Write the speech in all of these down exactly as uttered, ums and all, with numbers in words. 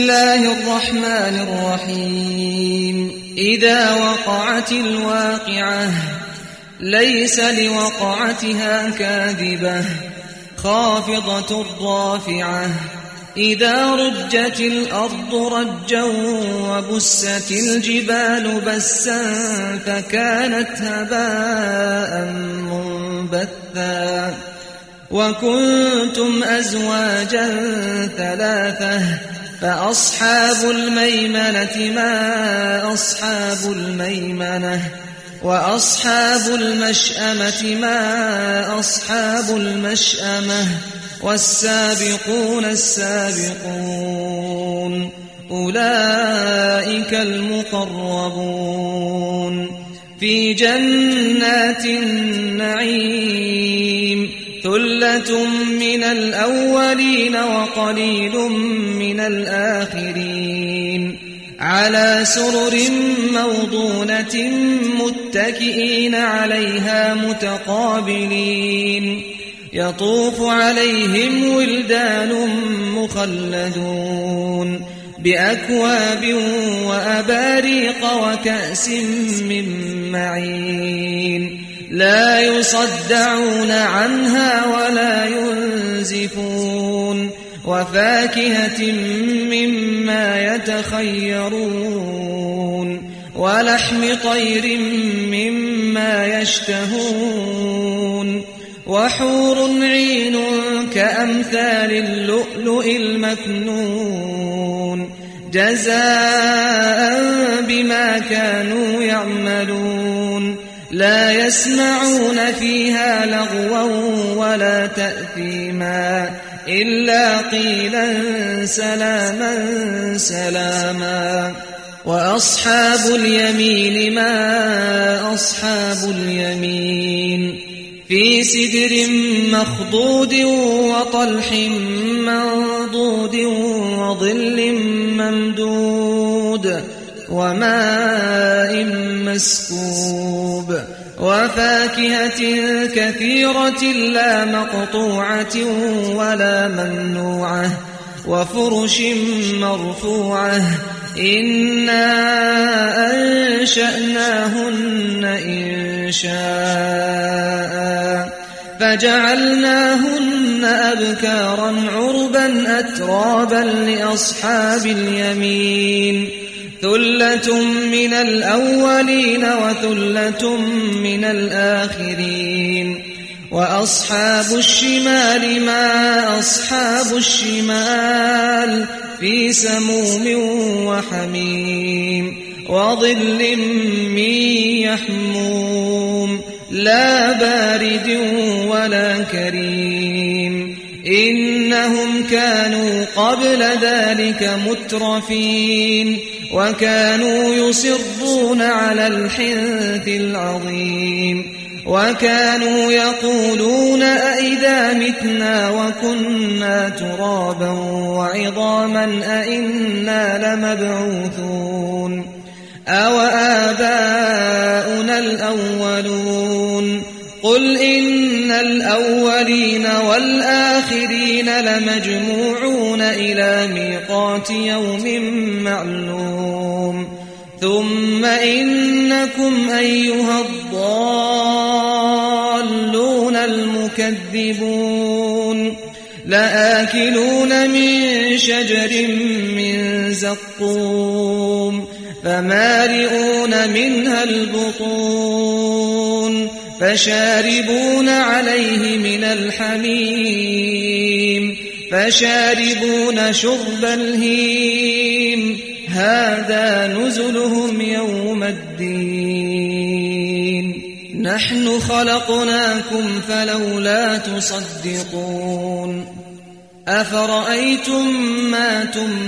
الله الرحمن الرحيم إذا وقعت الواقعة ليس لوقعتها كاذبة خافضة رافعة إذا رجت الأرض رجا وبست الجبال بسا فكانت هباء منبثا وكنتم أزواجا ثلاثة فأصحاب الميمنة ما أصحاب الميمنة وأصحاب المشأمة ما أصحاب المشأمة والسابقون السابقون أولئك المقربون في جنات النعيم ثلة من الأولين وقليل من الآخرين على سرر موضونة متكئين عليها متقابلين يطوف عليهم ولدان مخلدون بأكواب وأباريق وكأس من معين لا يصدعون عنها ولا ينزفون وفاكهة مما يتخيرون ولحم طير مما يشتهون وحور عين كأمثال اللؤلؤ المكنون جزاء بما كانوا يعملون لا يسمعون فيها لغوا ولا تأثيما إلا قيلا سلاما سلاما وأصحاب اليمين ما أصحاب اليمين في سدر مخضود وطلح منضود وظل ممدود وماء مسكوب وفاكهة كثيرة لا مقطوعة ولا ممنوعة وفرش مرفوعة إنا أنشأناهن إنشاء فجعلناهن أبكارا عربا أترابا لأصحاب اليمين ثلة من الأولين وثلة من الآخرين وأصحاب الشمال ما أصحاب الشمال في سموم وحميم وظل من يحموم لا بارد ولا كريم إنهم كانوا قبل ذلك مترفين وكانوا يصرون على الحنث العظيم وكانوا يقولون أئذا متنا وكنا ترابا وعظاما أئنا لمبعوثون أو آباؤنا الأولون قل إن الأولين والآخرين لمجموعون إلى ميقات يوم معلوم ثم إنكم أيها الضالون المكذبون لآكلون من شجر من زقوم فمالئون منها البطون فشاربون عليه من الحميم فشاربون شرب الهيم هذا نزلهم يوم الدين نحن خلقناكم فلولا تصدقون أفرأيتم ما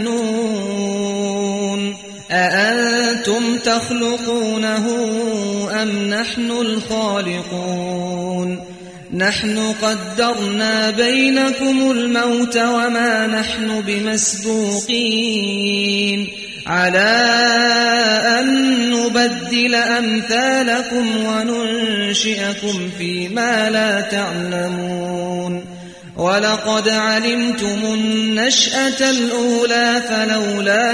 تمنون أأنتم تخلقونه أم نحن الخالقون نحن قدرنا بينكم الموت وما نحن بمسبوقين على أن نبدل أمثالكم وننشئكم فيما لا تعلمون ولقد علمتم النشأة الأولى فلولا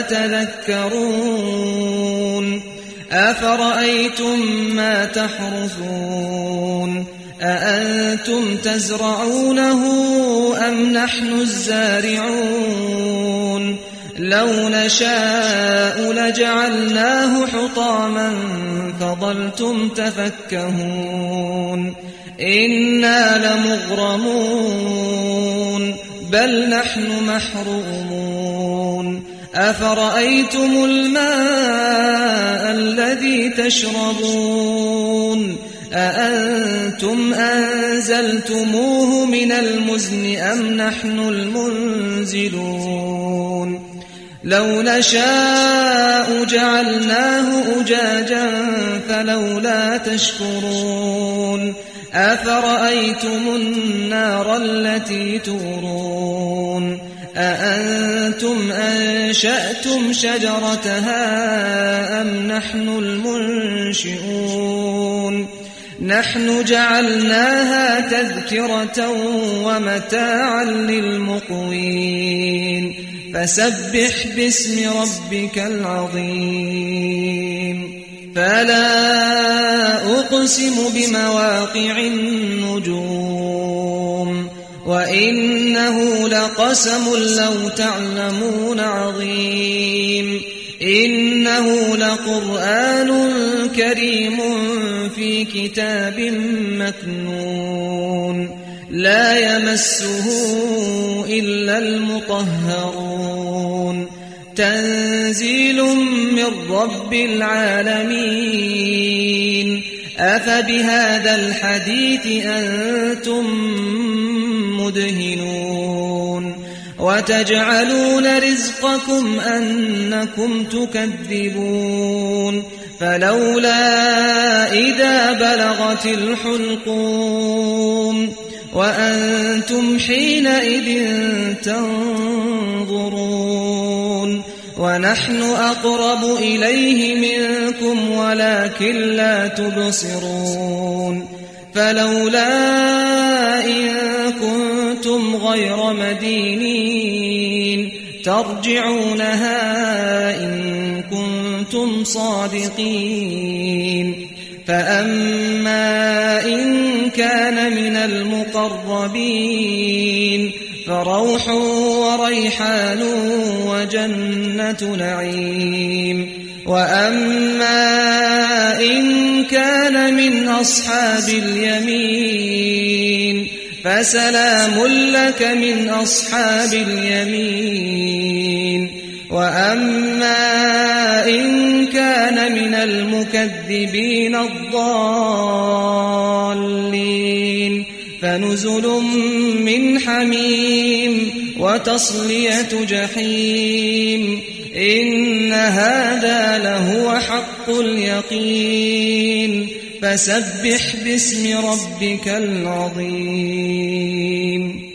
تذكرون أفرأيتم ما تحرثون أأنتم تزرعونه أم نحن الزارعون لو نشاء لجعلناه حطاما فظلتم تفكهون إنا لمغرمون بل نحن محرومون أفرأيتم الماء الذي تشربون أأنتم أنزلتموه من المزن أم نحن المنزلون لو نشاء جعلناه أجاجا فلولا تشكرون أفرأيتم النار التي تورون أأنتم أنشأتم شجرتها أم نحن المنشئون نحن جعلناها تذكرة ومتاعا للمقوين فسبح باسم ربك العظيم فلا أقسم بمواقع النجوم وإنه لقسم لو تعلمون عظيم إنه لقرآن كريم في كتاب مكنون لا يمسه إلا المطهرون تنزيل من رب العالمين أفبهذا الحديث أنتم مدهنون وتجعلون رزقكم أنكم تكذبون فلولا إذا بلغت الحلقوم وأنتم حينئذ تنظرون ونحن أقرب إليه منكم ولكن لا تبصرون فلولا إن كنتم غير مدينين ترجعونها إن كنتم صادقين فأما إن كان من المقربين فروح وريحان وجنة نعيم وأما إن كان من أصحاب اليمين فسلام لك من أصحاب اليمين وأما إن كان من المكذبين الضالين فنزل من حميم وتصلية جحيم إن هذا لهو حق اليقين فسبح باسم ربك العظيم